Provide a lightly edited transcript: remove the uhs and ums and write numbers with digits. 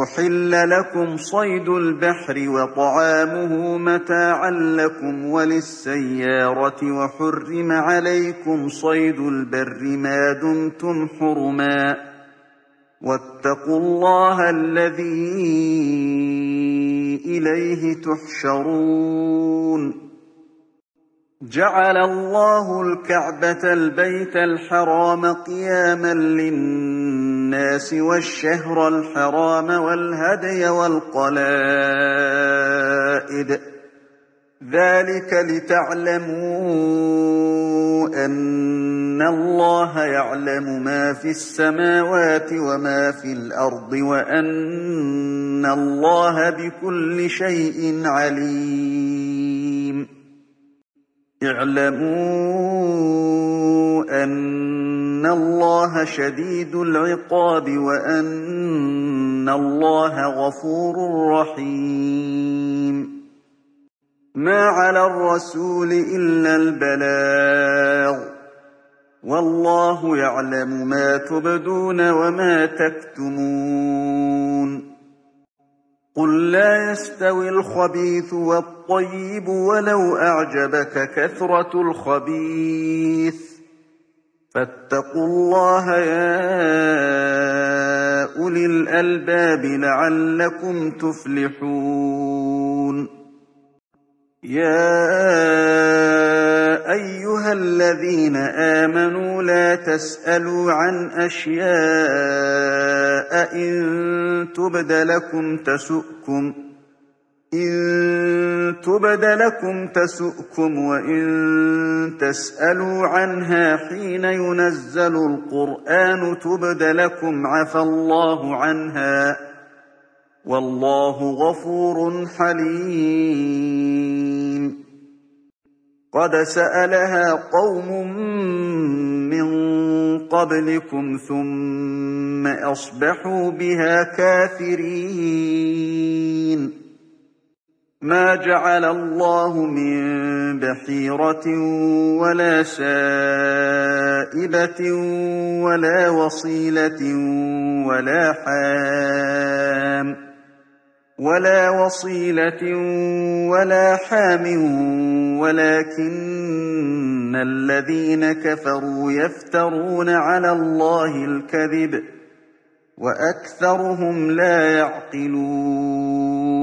أحل لكم صيد البحر وطعامه متاعا لكم وللسيارة وحرم عليكم صيد البر ما دمتم حرما واتقوا الله الذي إليه تحشرون جعل الله الكعبة البيت الحرام قياما للناس والشهر الحرام والهدي والقلائد ذلك لتعلموا أن الله يعلم ما في السماوات وما في الأرض وأن الله بكل شيء عليم اعلموا أن الله شديد العقاب وأن الله غفور رحيم ما على الرسول إلا البلاغ والله يعلم ما تبدون وما تكتمون قل لا يستوي الخبيث والطيب ولو أعجبك كثرة الخبيث فاتقوا الله يا أولي الألباب لعلكم تفلحون يا أيها الذين آمنوا لا تسألوا عن أشياء إن تبد لكم تسؤكم وإن تسألوا عنها حين ينزل القرآن تبد لكم عفى الله عنها والله غفور حليم قد سألها قوم من قبلكم ثم أصبحوا بها كافرين ما جعل الله من بحيرة ولا سائبة ولا وصيلة ولا حام ولكن الذين كفروا يفترون على الله الكذب وأكثرهم لا يعقلون